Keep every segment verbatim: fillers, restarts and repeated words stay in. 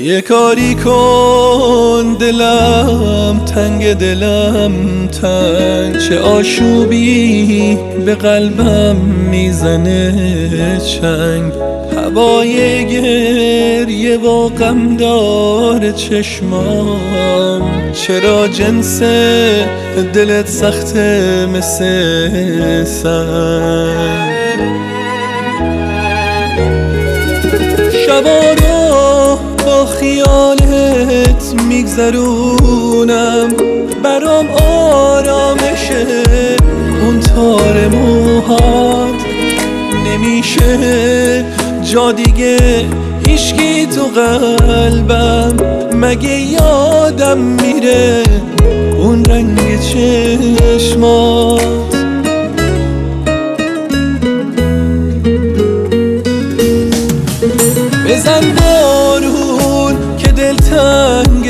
یه کاری کن دلم تنگ، دلم تنگ، چه آشوبی به قلبم میزنه چنگ. هوای گریه و غم داره چشمام، چرا جنس دلت سخته مثل سنگ. شبا رو با خیالت میگذرونم، برام آرامشه اون تار موهات. نمیشه جا دیگه هیچکی تو قلبم، مگه یادم میره اون رنگ چشمات. بزن بارون که دلتنگ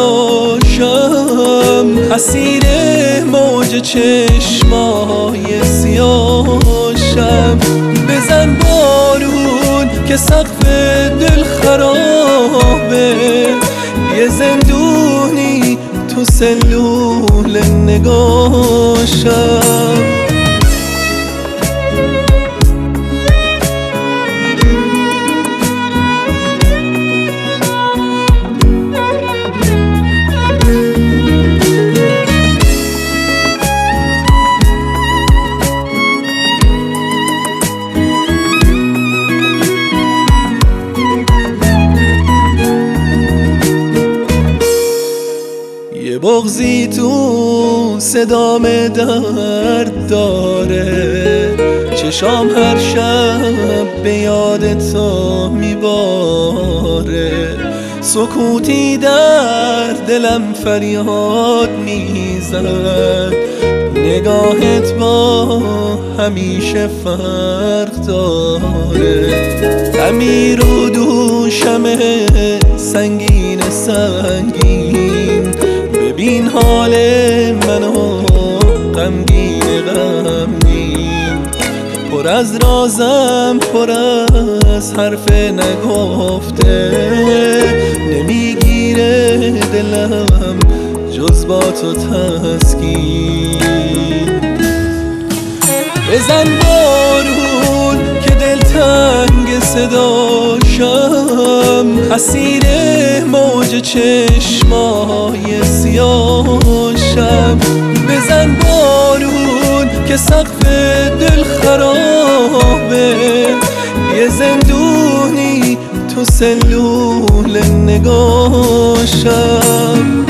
صداشم، اسیر موج چشمای سیاهشم. بزن بارون که سقف دل خرابه، یه زندونی تو سلول نگاشم. یه بغضی تو صدام درد داره، چشام هر شب به یاد تو میباره. سکوتی در دلم فریاد میزد، نگاهت با همیشه فرق داره. امیر و دوشم سنگین سنگین، ببین حال منو غمگین غمگین. پر از رازم پر از حرف نگفته، نمیگیره دلم جز با تو تسکین. بزن بارون که دلتنگ صداشم، اسیر موج چشمای سیاهشم. بزن بارون که سقف دل خرابه، یه زندونی تو سلول نگاشم.